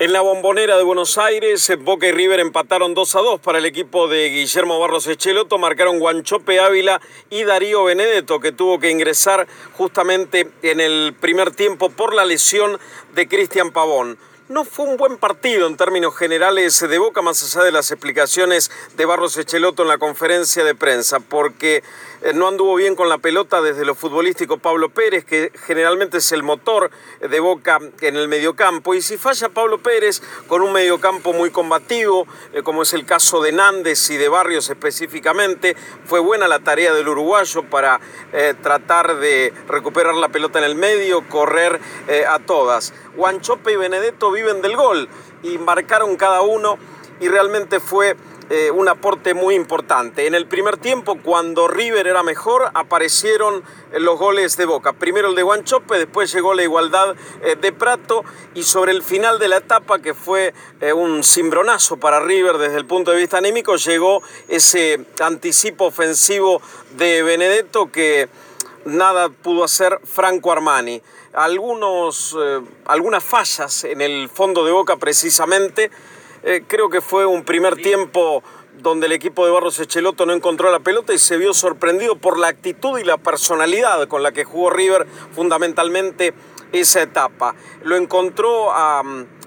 En la Bombonera de Buenos Aires, Boca y River empataron 2-2 para el equipo de Guillermo Barros Schelotto. Marcaron Wanchope Ávila y Darío Benedetto, que tuvo que ingresar justamente en el primer tiempo por la lesión de Cristian Pavón. No fue un buen partido en términos generales de Boca, más allá de las explicaciones de Barros Schelotto en la conferencia de prensa, porque no anduvo bien con la pelota desde lo futbolístico Pablo Pérez, que generalmente es el motor de Boca en el mediocampo, y si falla Pablo Pérez con un mediocampo muy combativo, como es el caso de Nández y de Barrios específicamente, fue buena la tarea del uruguayo para tratar de recuperar la pelota en el medio, correr a todas. Wanchope y Benedetto viven del gol y marcaron cada uno, y realmente fue un aporte muy importante. En el primer tiempo, cuando River era mejor, aparecieron los goles de Boca. Primero el de Wanchope, después llegó la igualdad de Prato, y sobre el final de la etapa, que fue un cimbronazo para River desde el punto de vista anímico, llegó ese anticipo ofensivo de Benedetto que nada pudo hacer Franco Armani. Algunas fallas en el fondo de Boca precisamente. Creo que fue un primer tiempo donde el equipo de Barros Schelotto no encontró la pelota y se vio sorprendido por la actitud y la personalidad con la que jugó River fundamentalmente esa etapa. Lo encontró a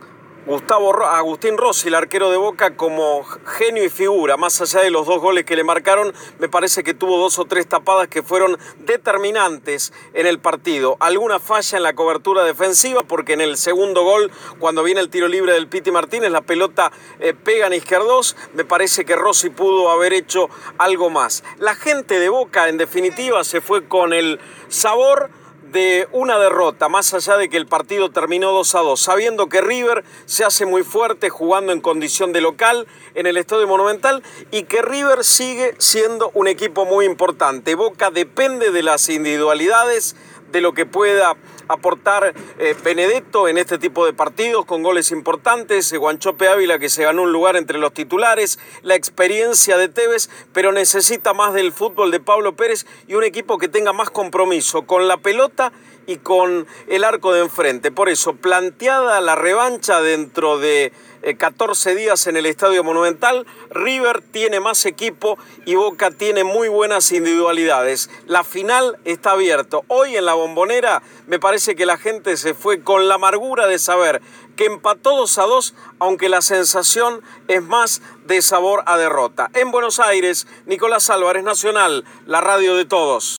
Agustín Rossi, el arquero de Boca, como genio y figura. Más allá de los dos goles que le marcaron, me parece que tuvo 2 o 3 tapadas que fueron determinantes en el partido. Alguna falla en la cobertura defensiva, porque en el segundo gol, cuando viene el tiro libre del Piti Martínez, la pelota pega en Izquierdos. Me parece que Rossi pudo haber hecho algo más. La gente de Boca, en definitiva, se fue con el sabor de una derrota, más allá de que el partido terminó 2-2, sabiendo que River se hace muy fuerte jugando en condición de local en el Estadio Monumental, y que River sigue siendo un equipo muy importante. Boca depende de las individualidades, de lo que pueda aportar Benedetto en este tipo de partidos con goles importantes, Wanchope Ávila, que se ganó un lugar entre los titulares, la experiencia de Tevez, pero necesita más del fútbol de Pablo Pérez y un equipo que tenga más compromiso con la pelota y con el arco de enfrente. Por eso, planteada la revancha dentro de 14 días en el Estadio Monumental, River tiene más equipo y Boca tiene muy buenas individualidades. La final está abierta. Hoy en la Bombonera me parece que la gente se fue con la amargura de saber que empató 2-2, aunque la sensación es más de sabor a derrota. En Buenos Aires, Nicolás Álvarez, Nacional, la radio de todos.